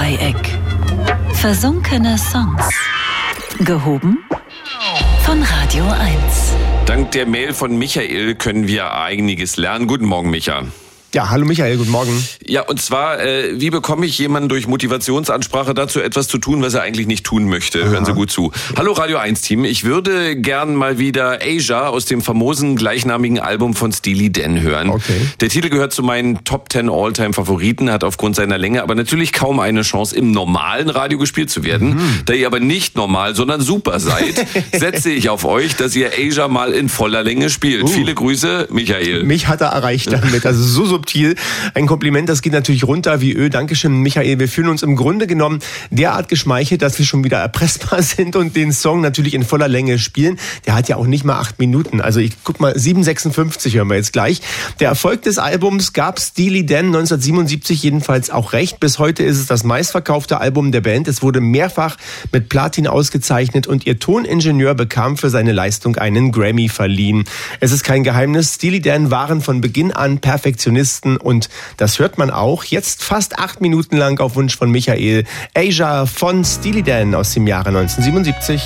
Musiksendedreieck. Versunkene Songs. Gehoben von Radio 1. Dank der Mail von Michael können wir einiges lernen. Guten Morgen, Micha. Ja, hallo Michael, guten Morgen. Ja, und zwar, wie bekomme ich jemanden durch Motivationsansprache dazu, etwas zu tun, was er eigentlich nicht tun möchte? Hören Sie gut zu. Hallo Radio 1-Team, ich würde gern mal wieder Asia aus dem famosen gleichnamigen Album von Steely Dan hören. Okay. Der Titel gehört zu meinen Top 10 All-Time-Favoriten, hat aufgrund seiner Länge aber natürlich kaum eine Chance, im normalen Radio gespielt zu werden. Da ihr aber nicht normal, sondern super seid, setze ich auf euch, dass ihr Asia mal in voller Länge spielt. Viele Grüße, Michael. Mich hat er erreicht damit, also so subtil. Ein Kompliment, das geht natürlich runter wie Öl. Dankeschön, Michael. Wir fühlen uns im Grunde genommen derart geschmeichelt, dass wir schon wieder erpressbar sind und den Song natürlich in voller Länge spielen. Der hat ja auch nicht mal 8 Minuten. Also ich guck mal, 7,56 hören wir jetzt gleich. Der Erfolg des Albums gab Steely Dan 1977 jedenfalls auch recht. Bis heute ist es das meistverkaufte Album der Band. Es wurde mehrfach mit Platin ausgezeichnet und ihr Toningenieur bekam für seine Leistung einen Grammy verliehen. Es ist kein Geheimnis, Steely Dan waren von Beginn an Perfektionisten. Und das hört man auch jetzt fast 8 Minuten lang auf Wunsch von Michael. Asia von Steely Dan aus dem Jahre 1977.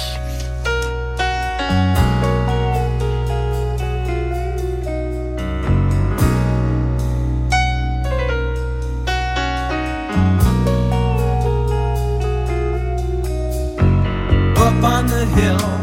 Up on the hill